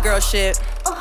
girl shit.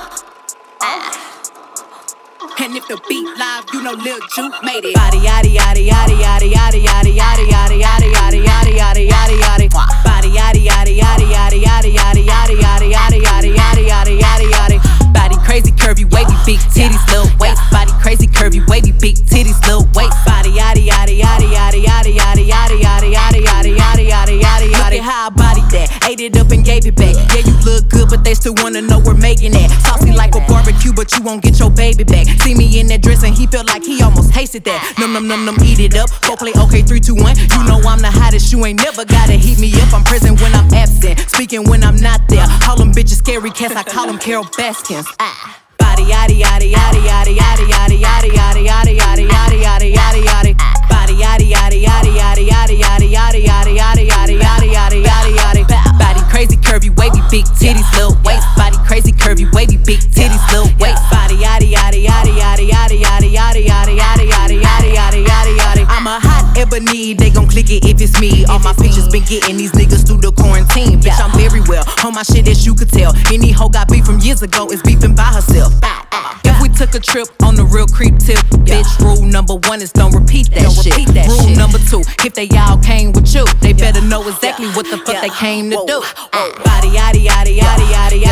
And if the beat live, you know Lil Juke made it. Body yaddy yaddy yaddy yaddy yaddy yaddy yaddy yaddy yaddy yaddy yaddy yaddy yaddy yaddy. Body yaddy yaddy yaddy yaddy yaddy yaddy yaddy yaddy yaddy yaddy yaddy yaddy yaddy yaddy. Body crazy curvy wavy big titties little waist. Body crazy curvy wavy big titties little waist. Body yaddy yaddy yaddy yaddy yaddy yaddy yaddy yaddy yaddy yaddy yaddy yaddy yaddy yaddy. Look at how I bodied that, ate it up and gave it back. Yeah, you look good, but they still wanna know we're making that. Saucy like a barbecue, but you won't get your baby back. See me in that dress and he felt like he almost tasted that. Num num num num, eat it up. Go play okay, 3, 2, 1. You know I'm the hottest, you ain't never gotta heat me up. I'm present when I'm absent, speaking when I'm not there. Call them bitches scary cats, I call them Carol Baskins. Body yaddy yaddy yaddy yaddy yaddy yaddy yaddy yaddy yaddy yaddy yaddy yaddy yaddy yaddy. Body yaddy yaddy yaddy yaddy yaddy yaddy yaddy yaddy yaddy yaddy yaddy yaddy yaddy yaddy. Body crazy curvy wavy big titties little waist. Body crazy curvy wavy big titties little waist. Body yaddy yaddy yaddy yaddy yaddy yaddy yaddy yaddy yaddy yaddy yaddy yaddy yaddy yaddy. I'm a hot ebony, they gon' click it if it's me. All my pictures been getting these niggas through the quarantine. Bitch, I'm very well on my shit as you could tell. Any hoe got beef from years ago is beefing by herself. If we took a trip on the real creep tip, bitch, rule number 1 is don't repeat that shit. Rule number 2, if they all came with you, they better know exactly what the fuck they came to do. Body yaddy yaddy yaddy yaddy